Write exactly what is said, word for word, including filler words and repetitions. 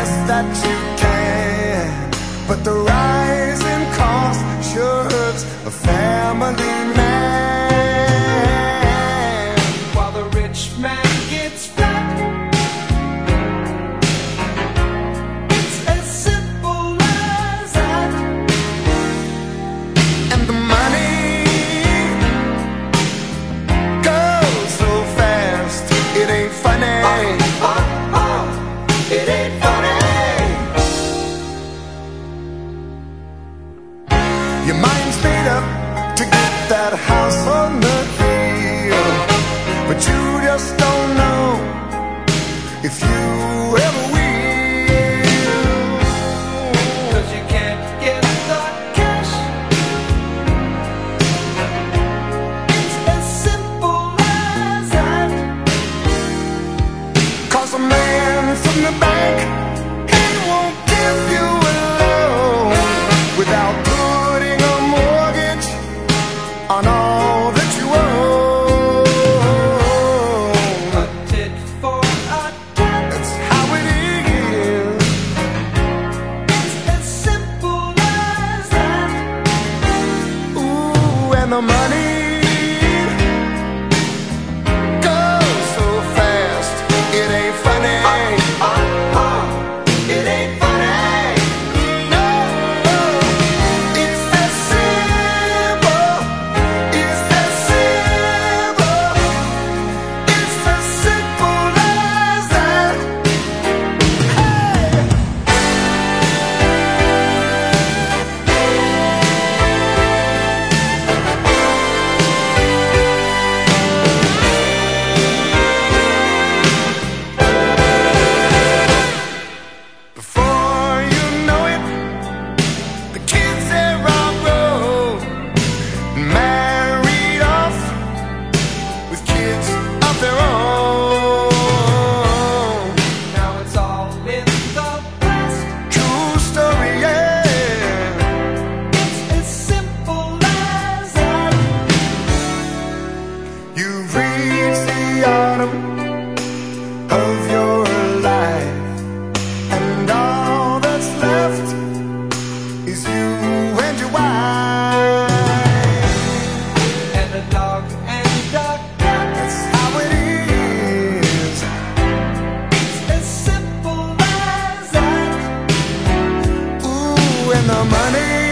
best that you can, but the rising cost sure hurts a family man. While the rich man gets fat, it's as simple as that. And the money goes so fast, it ain't funny. Oh, oh, oh, it ain't funny. Your mind's made up to get that house on the hill, but you just don't know if you ever will. 'Cause you can't get the cash. It's as simple as that. 'Cause a man from the bank, he won't give you a loan without putting a mortgage on all that you own. A tit for a tat, that's how it is. It's as simple as that. Ooh, and the money goes so fast, it ain't funny. Oh, oh, oh, it ain't funny. No, it's as simple. It's as simple. It's as simple as that. Hey! Before you know it, the kids they're all grown, married off with kids of their own. Now it's all in the past. True story, yeah. It's as simple as that. You've reached the autumn of your life, and all that's left is you and your wife, and a dog and a cat. That's how it is. It's as simple as that. Ooh, and the money